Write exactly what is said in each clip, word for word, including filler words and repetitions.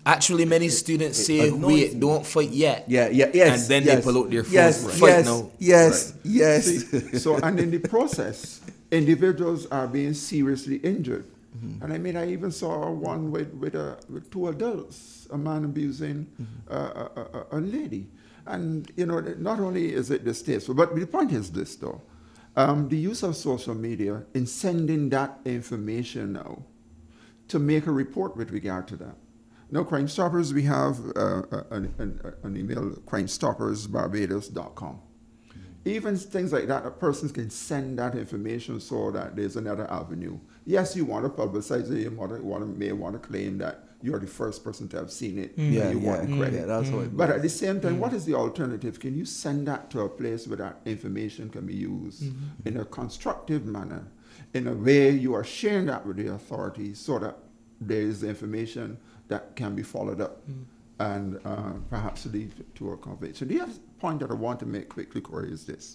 Actually, many students it say, annoys wait, me. don't fight yet. Yeah, yeah, yes. And then yes, they pull out their phones. yes, Fight yes, now. Yes, Right. yes. See, so, and in the process, individuals are being seriously injured. Mm-hmm. And I mean, I even saw one with, with, a, with two adults, a man abusing mm-hmm. uh, a, a, a lady. And, you know, not only is it distasteful, but the point is this, though. Um, the use of social media in sending that information now to make a report with regard to that. Now, Crime Stoppers, we have uh, an, an, an email, crime stoppers barbados dot com. Mm-hmm. Even things like that, a person can send that information so that there's another avenue. Yes, you want to publicize it, you, want to, want to, may want to claim that you're the first person to have seen it, Mm. Yeah, and you yeah, want the credit. yeah, that's what it But goes. at the same time, mm. what is the alternative? Can you send that to a place where that information can be used mm-hmm. in a constructive manner, in a way you are sharing that with the authorities so that there is information that can be followed up mm. and uh, perhaps lead to a conviction. The other point that I want to make quickly, Corey, is this.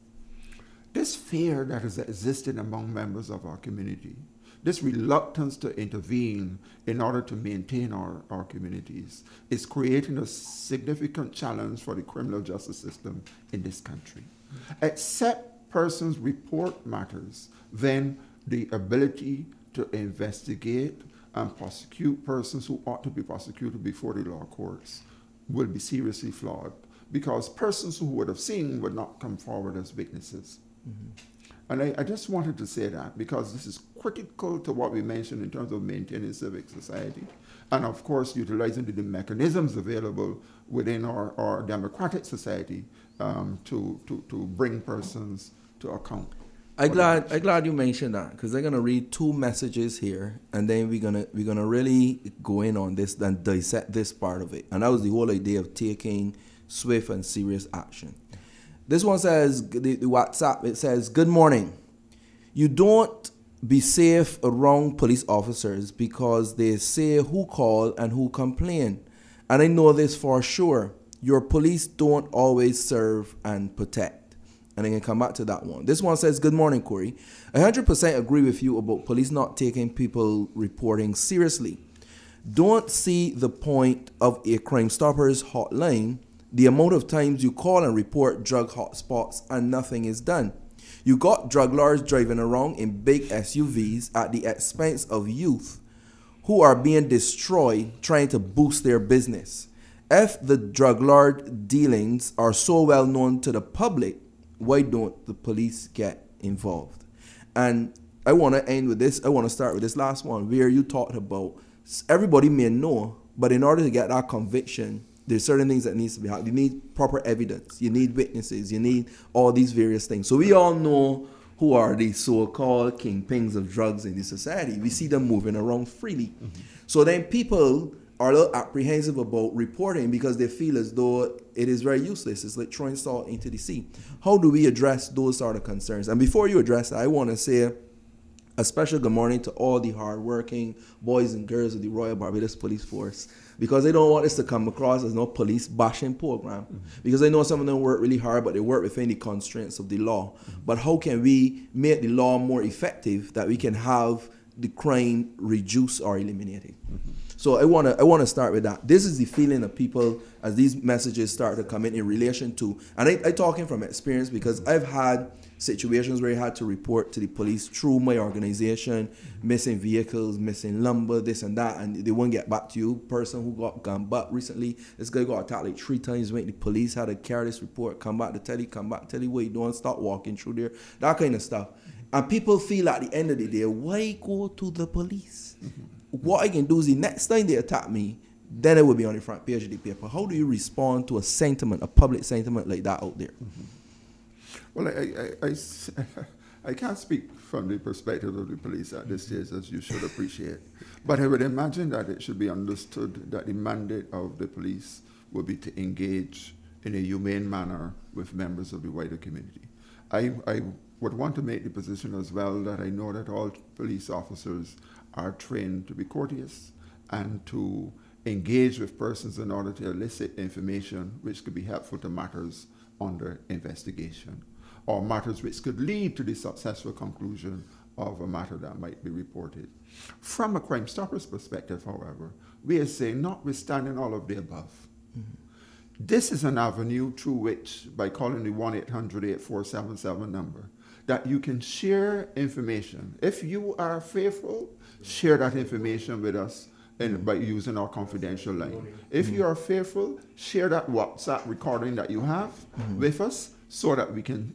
This fear that has existed among members of our community, this reluctance to intervene in order to maintain our, our communities, is creating a significant challenge for the criminal justice system in this country. Mm-hmm. Except persons report matters, then the ability to investigate and prosecute persons who ought to be prosecuted before the law courts will be seriously flawed, because persons who would have seen would not come forward as witnesses. Mm-hmm. And I, I just wanted to say that because this is critical to what we mentioned in terms of maintaining civic society, and of course utilizing the, the mechanisms available within our, our democratic society um, to, to, to bring persons to account. I glad I glad you mentioned that, because they're gonna read two messages here, and then we're gonna we're gonna really go in on this and dissect this part of it. And that was the whole idea of taking swift and serious action. This one says, the, the WhatsApp, it says, "Good morning. You don't be safe around police officers because they say who call and who complain. And I know this for sure. Your police don't always serve and protect." And I can come back to that one. This one says, "Good morning, Corey. I one hundred percent agree with you about police not taking people reporting seriously. Don't see the point of a Crime Stoppers hotline. The amount of times you call and report drug hotspots and nothing is done. You got drug lords driving around in big S U Vs at the expense of youth who are being destroyed trying to boost their business. If the drug lord dealings are so well known to the public, why don't the police get involved?" And I want to end with this. I want to start with this last one where you talked about everybody may know, but in order to get that conviction, there's certain things that needs to be happened. You need proper evidence. You need witnesses. You need all these various things. So we all know who are the so-called kingpins of drugs in the society. We see them moving around freely. Mm-hmm. So then people are a little apprehensive about reporting because they feel as though it is very useless. It's like throwing salt into the sea. How do we address those sort of concerns? And before you address that, I want to say a special good morning to all the hardworking boys and girls of the Royal Barbados Police Force, because they don't want this to come across as no police bashing program. Mm-hmm. Because I know some of them work really hard, but they work within the constraints of the law. Mm-hmm. But how can we make the law more effective that we can have the crime reduced or eliminated? Mm-hmm. So I want to I want to start with that. This is the feeling of people as these messages start to come in in relation to, and I, I talking from experience because I've had situations where I had to report to the police through my organization, missing vehicles, missing lumber, this and that, and they won't get back to you. Person who got gone back recently, this guy got attacked like three times, when the police had to carry this report, come back to tell you, come back, tell you what you doing, start walking through there, that kind of stuff. And people feel at the end of the day, why go to the police? Mm-hmm. What I can do is the next time they attack me, then it will be on the front page of the paper. How do you respond to a sentiment, a public sentiment like that out there? Mm-hmm. Well, I, I, I, I can't speak from the perspective of the police at this stage, as you should appreciate. But I would imagine that it should be understood that the mandate of the police will be to engage in a humane manner with members of the wider community. I, I would want to make the position as well that I know that all police officers are trained to be courteous and to engage with persons in order to elicit information which could be helpful to matters under investigation, or matters which could lead to the successful conclusion of a matter that might be reported. From a Crime Stoppers perspective, however, we are saying, notwithstanding all of the above, mm-hmm. this is an avenue through which, by calling the one eight hundred eight four seven seven number, that you can share information. If you are faithful, share that information with us and by using our confidential line. If mm-hmm. you are faithful, share that WhatsApp recording that you have mm-hmm. with us so that we can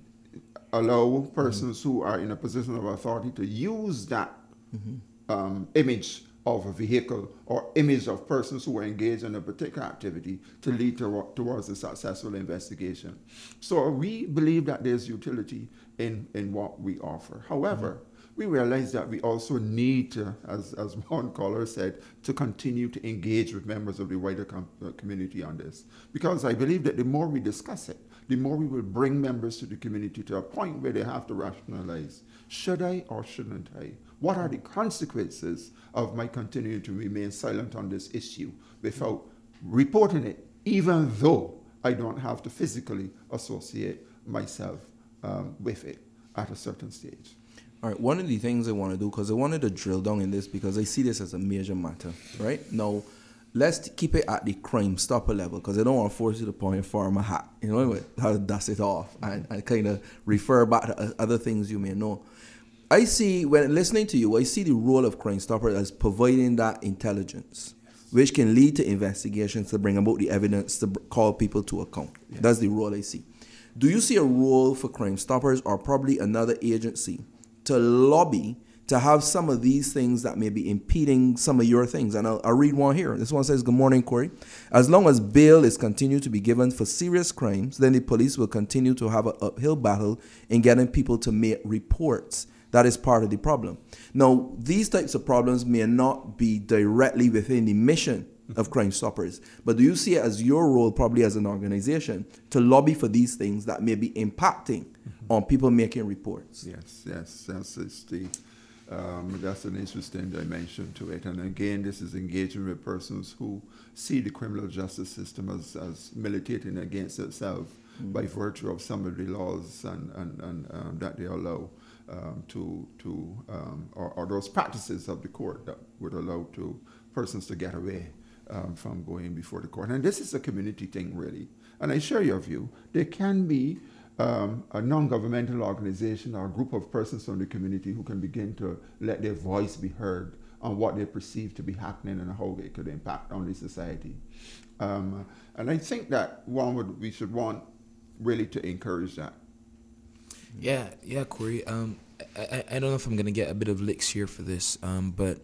allow persons mm-hmm. who are in a position of authority to use that mm-hmm. um, image of a vehicle or image of persons who are engaged in a particular activity to lead to, towards a successful investigation. So we believe that there's utility in, in what we offer. However, mm-hmm. we realize that we also need to, as, as one caller said, to continue to engage with members of the wider com- uh, community on this. Because I believe that the more we discuss it, the more we will bring members to the community to a point where they have to rationalize, should I or shouldn't I? What are the consequences of my continuing to remain silent on this issue without reporting it, even though I don't have to physically associate myself um, with it at a certain stage? All right, one of the things I want to do, because I wanted to drill down in this because I see this as a major matter, right? Now, let's keep it at the Crime Stopper level because I don't want to force you to put on your my hat, you know, how to dust it off and, and kind of refer back to other things you may know. I see, when listening to you, I see the role of Crime Stopper as providing that intelligence, which can lead to investigations to bring about the evidence to call people to account. Yes. That's the role I see. Do you see a role for Crime Stoppers or probably another agency to lobby to have some of these things that may be impeding some of your things? And I'll, I'll read one here. This one says, good morning, Corey. As long as bail is continued to be given for serious crimes, then the police will continue to have an uphill battle in getting people to make reports. That is part of the problem. Now, these types of problems may not be directly within the mission of Crime Stoppers, but do you see it as your role, probably as an organization, to lobby for these things that may be impacting mm-hmm. on people making reports? Yes, yes, that's it's the um, that's an interesting dimension to it. And again, this is engaging with persons who see the criminal justice system as, as militating against itself mm-hmm. by virtue of some of the laws and, and, and um, that they allow. Um, to to um, or, or those practices of the court that would allow to persons to get away um, from going before the court. And this is a community thing, really. And I share your view. There can be um, a non-governmental organization or a group of persons from the community who can begin to let their voice be heard on what they perceive to be happening and how it could impact on the society. Um, and I think that one would we should want really to encourage that. Yeah, yeah, Corey. Um, I, I don't know if I'm gonna get a bit of licks here for this, um, but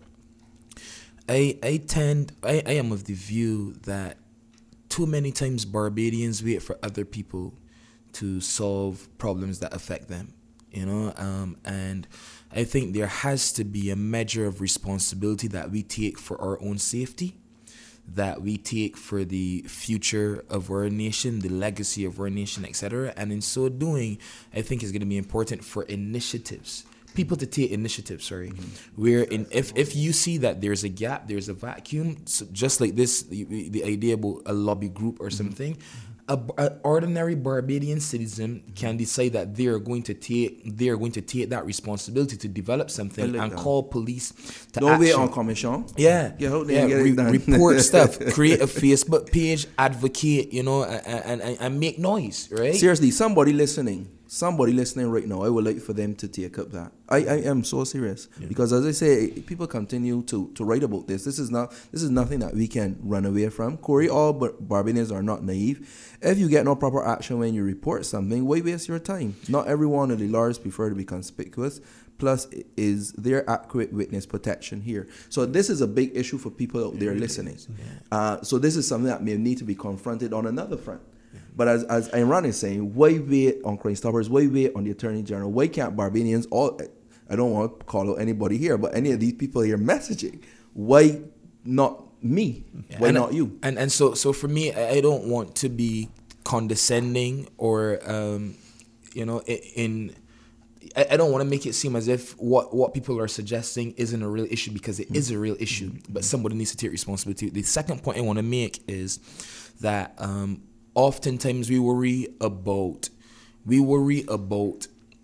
I I tend I, I am of the view that too many times Barbadians wait for other people to solve problems that affect them, you know. Um, and I think there has to be a measure of responsibility that we take for our own safety, that we take for the future of our nation, the legacy of our nation, et cetera. And in so doing, I think it's going to be important for initiatives, people to take initiatives, sorry, mm-hmm. where in, if, if you see that there's a gap, there's a vacuum, so just like this, the, the idea about a lobby group or something, mm-hmm. A, a ordinary Barbadian citizen can decide that they are going to take they are going to take that responsibility to develop something and that. Call police to Don't action. wait on commission. Yeah, yeah, yeah. Get Re- it done. report stuff, create a Facebook page, advocate, you know, and, and and make noise, right? Seriously, somebody listening, somebody listening right now, I would like for them to take up that. I, I am so serious yeah. because, as I say, people continue to, to write about this. This is not this is nothing that we can run away from. Corey, all Bar- Barbadians are not naive. If you get no proper action when you report something, why waste your time? Not every one of the lawyers prefer to be conspicuous. Plus, is there adequate witness protection here? So this is a big issue for people out there listening. Yeah. Uh, so this is something that may need to be confronted on another front. Yeah. But as as Imran is saying, why wait on Crime Stoppers? Why wait on the Attorney General? Why can't Barbadians, all, I don't want to call out anybody here, but any of these people here messaging, why not me? Yeah. Why and not I, you? And and so so for me, I don't want to be condescending or um, you know in. I, I don't want to make it seem as if what, what people are suggesting isn't a real issue, because it mm-hmm. is a real issue, but somebody needs to take responsibility. The second point I want to make is that um, oftentimes we worry about we worry about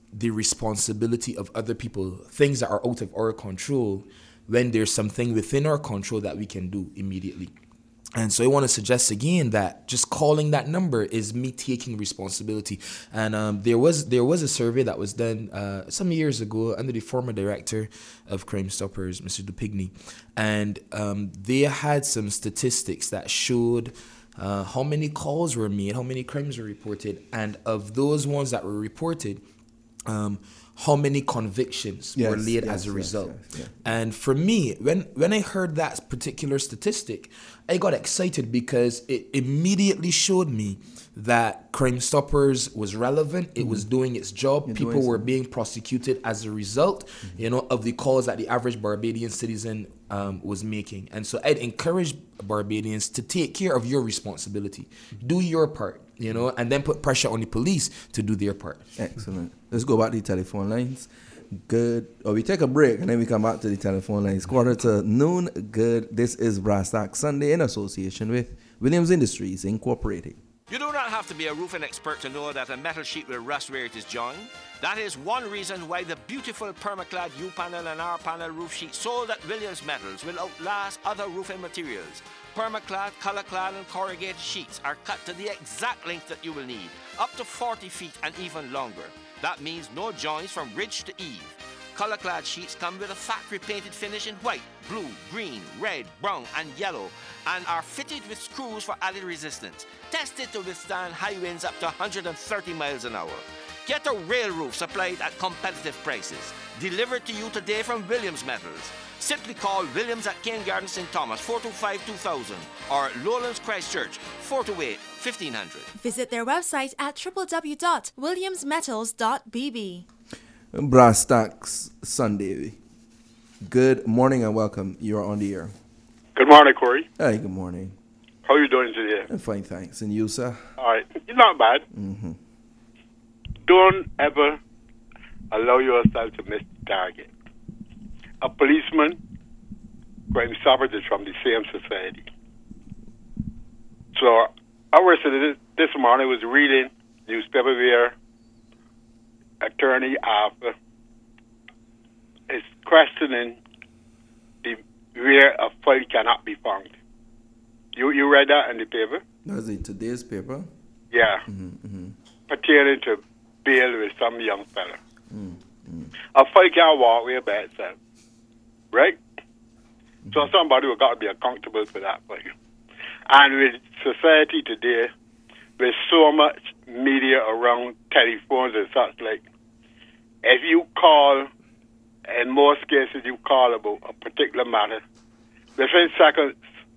the responsibility of other people, things that are out of our control, when there's something within our control that we can do immediately. And so I want to suggest again that just calling that number is me taking responsibility. And um, there was there was a survey that was done uh, some years ago under the former director of Crime Stoppers, Mister Dupigny, and um, they had some statistics that showed uh, how many calls were made, how many crimes were reported, and of those ones that were reported, um, how many convictions Yes, were laid yes, as a yes, result. yes, yeah. And for me, when when I heard that particular statistic, I got excited because it immediately showed me that Crime Stoppers was relevant. It was doing its job. You're People doing were something. being prosecuted as a result, you know, of the calls that the average Barbadian citizen um, was making. And so I'd encourage Barbadians to take care of your responsibility. Do your part, you know, and then put pressure on the police to do their part. Excellent. Let's go back to the telephone lines. Good. Or we take a break and then we come back to the telephone lines. Quarter to noon. Good. This is Brass Tack Sunday in association with Williams Industries Incorporated. You do not have to be a roofing expert to know that a metal sheet will rust where it is joined. That is one reason why the beautiful Permaclad U-panel and R-panel roof sheet sold at Williams Metals will outlast other roofing materials. Permaclad, Colorclad and corrugated sheets are cut to the exact length that you will need, up to forty feet and even longer. That means no joints from ridge to eave. Colorclad sheets come with a factory painted finish in white, blue, green, red, brown and yellow and are fitted with screws for added resistance. Tested to withstand high winds up to one hundred thirty miles an hour. Get a rail roof supplied at competitive prices. Delivered to you today from Williams Metals. Simply call Williams at Cane Garden Saint Thomas, four two five, two thousand or Lowlands Christchurch, four two eight, fifteen hundred. Visit their website at w w w dot williams metals dot b b. Brass Tacks Sunday. Good morning and welcome. You're on the air. Good morning, Corey. Hey, good morning. How are you doing today? I'm fine, thanks. And you, sir? All right. You're not bad. Mm-hmm. Don't ever allow yourself to miss the target. A policeman, Crime Stoppers is from the same society. So I was this, this morning was reading newspaper where attorney Arthur is questioning the where a file cannot be found. You you read that in the paper? That's in today's paper? Yeah. Mm-hmm, mm-hmm. Pertaining to bail with some young fella. Mm-hmm. A file can't walk way by itself. Right? Mm-hmm. So somebody will got to be accountable for that file. And with society today, with so much media around telephones and such like, if you call, in most cases you call about a particular matter, within seconds,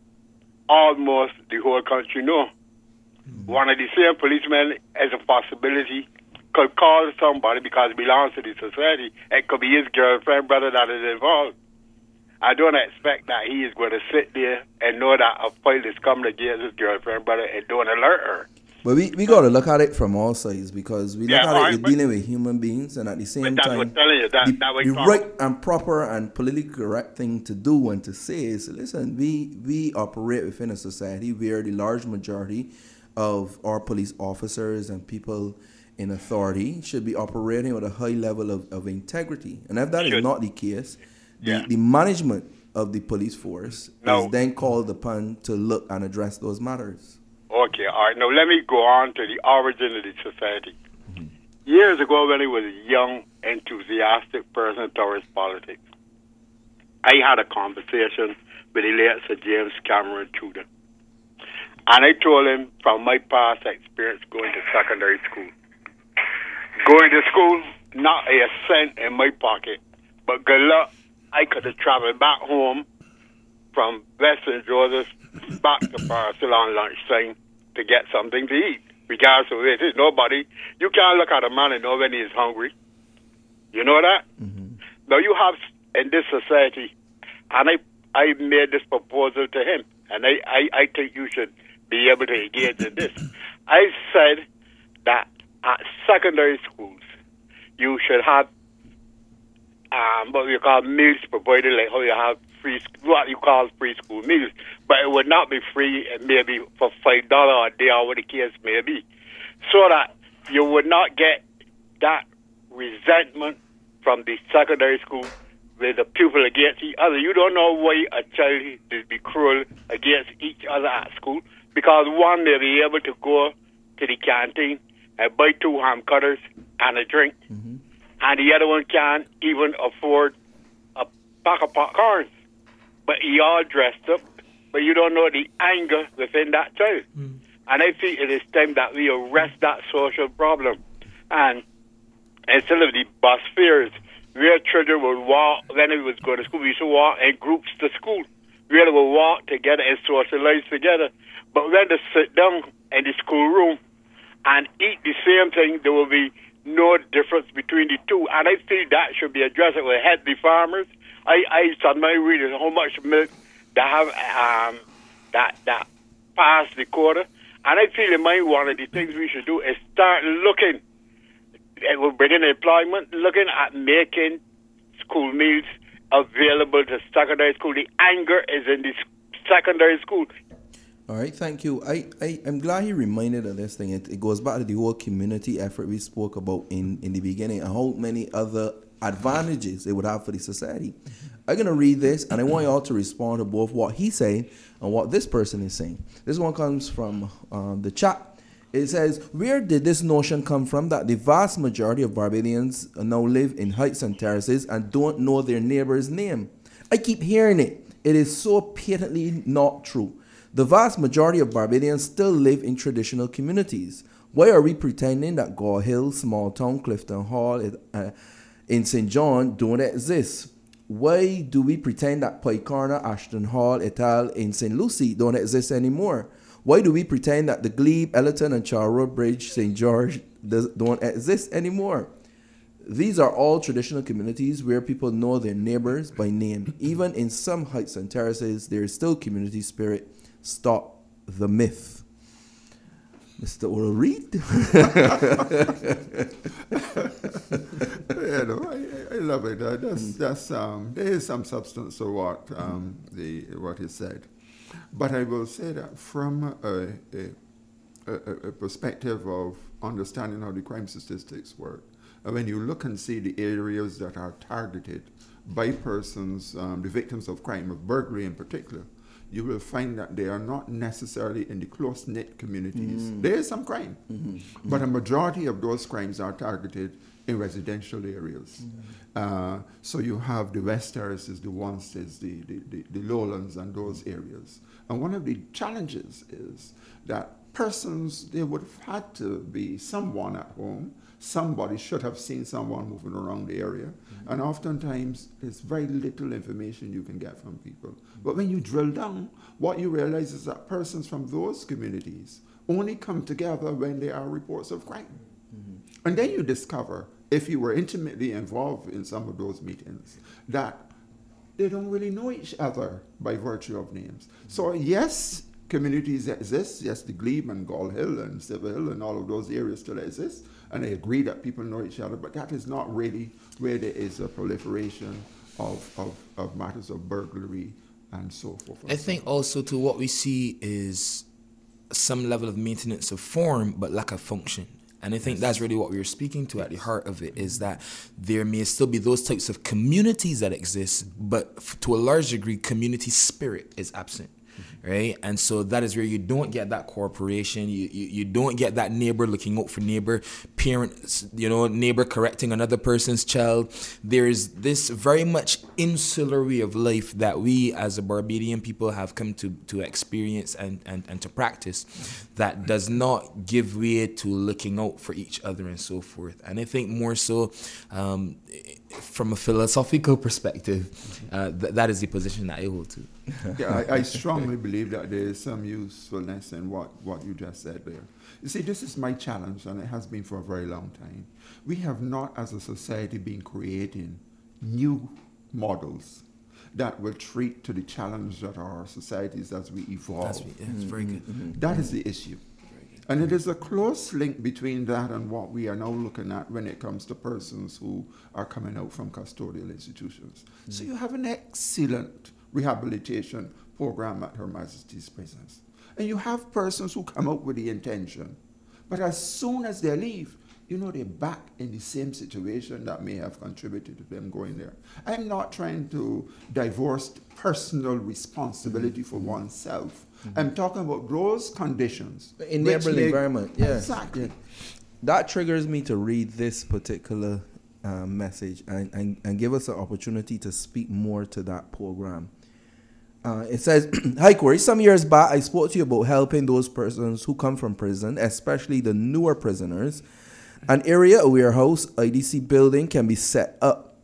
almost the whole country know. Mm-hmm. One of the same policemen has a possibility could call somebody because it belongs to the society. It could be his girlfriend, brother that is involved. I don't expect that he is going to sit there and know that a file is coming against his girlfriend, brother, and don't alert her. But we, we got to look at it from all sides because we look Yeah, at right, it, we're but- dealing with human beings, and at the same But that's time, what I'm telling you, that- the, that way the forward. right and proper and politically correct thing to do and to say is, listen, we, we operate within a society where the large majority of our police officers and people in authority should be operating with a high level of, of integrity. And if that is Should. not the case, the, Yeah. the management of the police force No. is then called upon to look and address those matters. Okay, all right. Now let me go on to the origin of the society. Mm-hmm. Years ago, when I was a young, enthusiastic person towards politics, I had a conversation with the late Sir James Cameron Tudor. And I told him from my past experience going to secondary school. Going to school, not a cent in my pocket, but good luck, I could have traveled back home from Western Joseph back to Barcelona lunchtime to get something to eat. Regardless of where it is, nobody, you can't look at a man and know when he is hungry. You know that? Mm-hmm. Now you have in this society, and I I made this proposal to him, and I, I, I think you should be able to engage in this. I said that at secondary schools, you should have um, what we call meals provided, like how you have free, what you call free school meals, but it would not be free, maybe for five dollars a day or what the case may be, so that you would not get that resentment from the secondary school with the pupil against each other. You don't know why a child is be cruel against each other at school, because one, they'll be able to go to the canteen and buy two ham cutters and a drink, mm-hmm. and the other one can't even afford a pack of popcorn. But he all dressed up, but you don't know the anger within that child. Mm. And I think it is time that we arrest that social problem. And instead of the bus fares, where children would walk, when we was going to school, we used to walk in groups to school. Where they would walk together and socialize together. But when they sit down in the schoolroom and eat the same thing, there will be no difference between the two. And I think that should be addressed. It will help the farmers. I, I saw my readers how much milk they have um, that, that past the quota. And I feel in mind one of the things we should do is start looking, it will bring in employment, looking at making school meals available to secondary school. The anger is in the secondary school. All right, thank you. I, I, I'm glad he reminded of this thing. It, it goes back to the whole community effort we spoke about in, in the beginning and how many other advantages it would have for the society. I'm going to read this, and I want you all to respond to both what he's saying and what this person is saying. This one comes from um, the chat. It says, where did this notion come from that the vast majority of Barbadians now live in heights and terraces and don't know their neighbor's name? I keep hearing it. It is so patently not true. The vast majority of Barbadians still live in traditional communities. Why are we pretending that Gore Hill, Small Town, Clifton Hall, uh, in Saint John don't exist? Why do we pretend that Pike Corner, Ashton Hall, et al. In Saint Lucie don't exist anymore? Why do we pretend that the Glebe, Ellerton, and Charrow Bridge, Saint George does, don't exist anymore? These are all traditional communities where people know their neighbors by name. Even in some heights and terraces, there is still community spirit. Stop the myth. Mister Oral Reed. Yeah, no, I, I love it. Uh, that's, that's, um, there is some substance to what um, the what he said. But I will say that from a, a, a, a perspective of understanding how the crime statistics work, and when you look and see the areas that are targeted by persons, um, the victims of crime, of burglary in particular, you will find that they are not necessarily in the close-knit communities. Mm. There is some crime, mm-hmm. but a majority of those crimes are targeted in residential areas. Mm. Uh, so you have the West Terraces, the Wansteads, the, the, the, the Lowlands, and those areas. And one of the challenges is that persons, there would have had to be someone at home. Somebody should have seen someone moving around the area. Mm-hmm. And oftentimes, there's very little information you can get from people. Mm-hmm. But when you drill down, what you realize is that persons from those communities only come together when there are reports of crime. Mm-hmm. And then you discover, if you were intimately involved in some of those meetings, that they don't really know each other by virtue of names. Mm-hmm. So yes, communities exist. Yes, the Glebe and Gall Hill and Silver Hill and all of those areas still exist. And I agree that people know each other, but that is not really where there is a proliferation of, of, of matters of burglary and so forth. I think also too what we see is some level of maintenance of form, but lack of function. And I think that's really what we were speaking to at the heart of it, is that there may still be those types of communities that exist, but f- to a large degree, community spirit is absent. Right, and so that is where you don't get that cooperation. You, you you don't get that neighbor looking out for neighbor, parents, you know, neighbor correcting another person's child. There is this very much insular way of life that we as a Barbadian people have come to, to experience and, and, and to practice, that does not give way to looking out for each other and so forth. And I think more so um, from a philosophical perspective, uh, th- that is the position that I hold to. Yeah, I, I strongly believe that there is some usefulness in what, what you just said there. You see, this is my challenge, and it has been for a very long time. We have not, as a society, been creating new models that will treat to the challenge that are our societies as we evolve. That's, yeah, that's very good. Mm-hmm. That is the issue. And it is a close link between that and what we are now looking at when it comes to persons who are coming out from custodial institutions. Mm-hmm. So you have an excellent rehabilitation program at Her Majesty's prisons. And you have persons who come out with the intention, but as soon as they leave, you know, they're back in the same situation that may have contributed to them going there. I'm not trying to divorce personal responsibility for oneself. Mm-hmm. I'm talking about those conditions. Enabling environment, yeah. Exactly. Yeah. That triggers me to read this particular uh, message and, and, and give us an opportunity to speak more to that program. Uh, it says, hi Corey, some years back I spoke to you about helping those persons who come from prison, especially the newer prisoners. An area, a warehouse, I D C building can be set up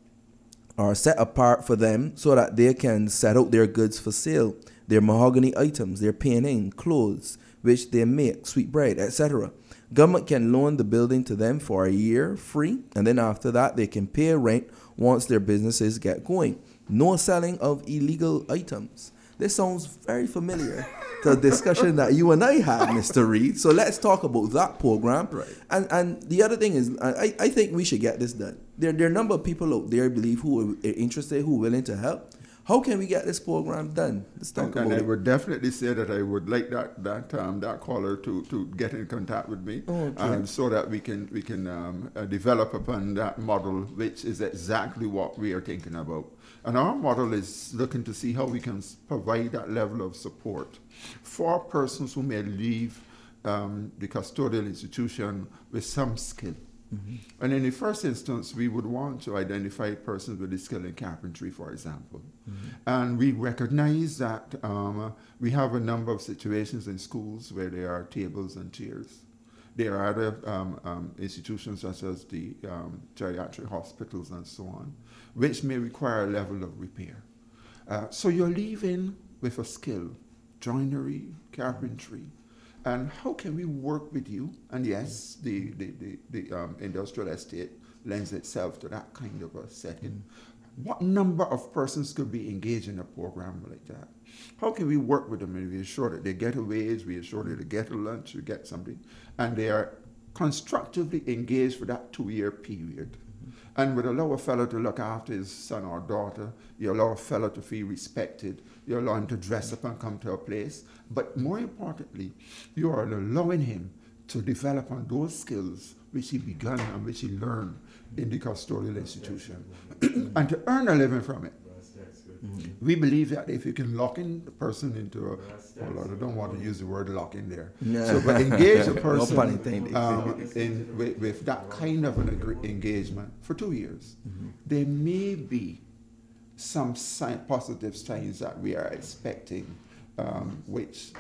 or set apart for them so that they can set out their goods for sale, their mahogany items, their painting, clothes, which they make, sweet bread, et cetera. Government can loan the building to them for a year free, and then after that they can pay rent once their businesses get going. No selling of illegal items. This sounds very familiar to the discussion that you and I had, Mister Reed. So let's talk about that program. Right. And and the other thing is, I, I think we should get this done. There, there are a number of people out there, I believe, who are interested, who are willing to help. How can we get this program done? Let's talk and, about and I it. would definitely say that I would like that that um, that caller to, to get in contact with me, Oh, okay. um, so that we can we can um, uh, develop upon that model, which is exactly what we are thinking about. And our model is looking to see how we can provide that level of support for persons who may leave um, the custodial institution with some skill. Mm-hmm. And in the first instance, we would want to identify persons with the skill in carpentry, for example. Mm-hmm. And we recognize that um, we have a number of situations in schools where there are tables and chairs. There are other um, um, institutions such as the um, geriatric hospitals and so on, which may require a level of repair. Uh, so you're leaving with a skill, joinery, carpentry. And how can we work with you? And yes, the, the, the, the um, industrial estate lends itself to that kind of a setting. Mm. What number of persons could be engaged in a program like that? How can we work with them and we ensure that they get a wage, we ensure that they get a lunch, we get something, and they are constructively engaged for that two-year period? And would allow a fellow to look after his son or daughter. You allow a fellow to feel respected. You allow him to dress up and come to a place. But more importantly, you are allowing him to develop on those skills which he began and which he learned in the custodial institution and to earn a living from it. Mm-hmm. We believe that if you can lock in the person into a, well, I don't want to use the word lock in there, yeah. so but engage the no person um, in, with, with that kind of an agree- engagement for two years. Mm-hmm. There may be some sign, positive signs that we are expecting, um, which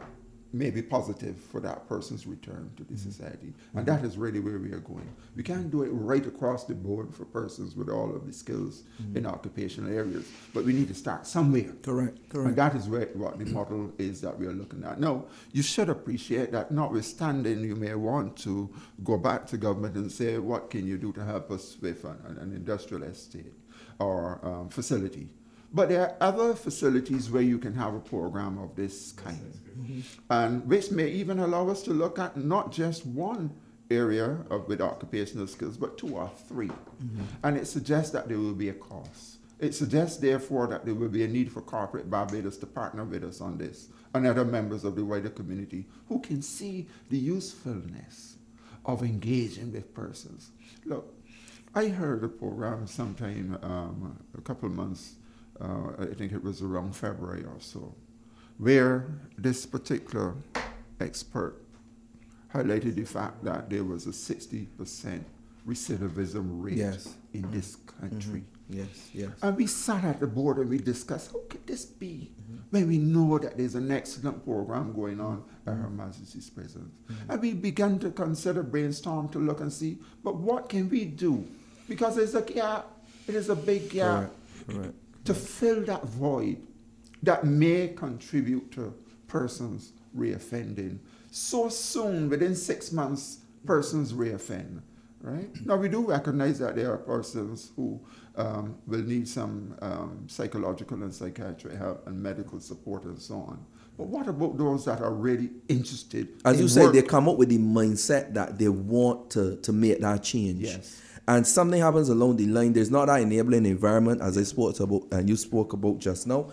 may be positive for that person's return to the society. And that is really where we are going. We can't do it right across the board for persons with all of the skills mm-hmm. in occupational areas, but we need to start somewhere. Correct, correct. And that is where, what the model is that we are looking at. Now, you should appreciate that notwithstanding, you may want to go back to government and say, what can you do to help us with an, an industrial estate or um, facility? But there are other facilities where you can have a program of this kind, mm-hmm. and which may even allow us to look at not just one area of with occupational skills, but two or three. Mm-hmm. And it suggests that there will be a cost. It suggests, therefore, that there will be a need for corporate Barbados to partner with us on this, and other members of the wider community who can see the usefulness of engaging with persons. Look, I heard a program sometime um, a couple of months Uh, I think it was around February or so, where this particular expert highlighted the fact that there was a sixty percent recidivism rate yes. in mm-hmm. this country. Mm-hmm. Yes, yes. And we sat at the board and we discussed, how could this be? Mm-hmm. When we know that there's an excellent program going on at Her Majesty's prisons. Mm-hmm. And we began to consider, brainstorm to look and see, but what can we do? Because there's a gap, it is a big gap. Correct. Correct. To fill that void that may contribute to persons reoffending. So soon, within six months, persons reoffend, right? Now, we do recognize that there are persons who um, will need some um, psychological and psychiatric help and medical support and so on. But what about those that are really interested As in you say, work? they come up with the mindset that they want to, to make that change. Yes. And something happens along the line. There's not that enabling environment, as I spoke about, and you spoke about just now.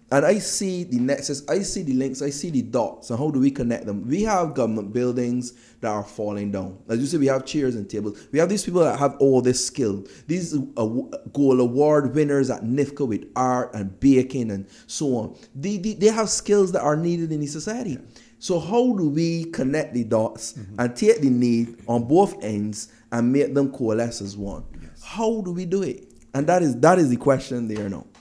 And I see the nexus, I see the links, I see the dots, and how do we connect them? We have government buildings that are falling down. As you say, we have chairs and tables. We have these people that have all this skill. These uh, gold award winners at N I F C A with art and baking and so on. They, they, they have skills that are needed in the society. So how do we connect the dots mm-hmm. and take the need on both ends and make them coalesce as one? Yes. How do we do it? And that is that is the question there now.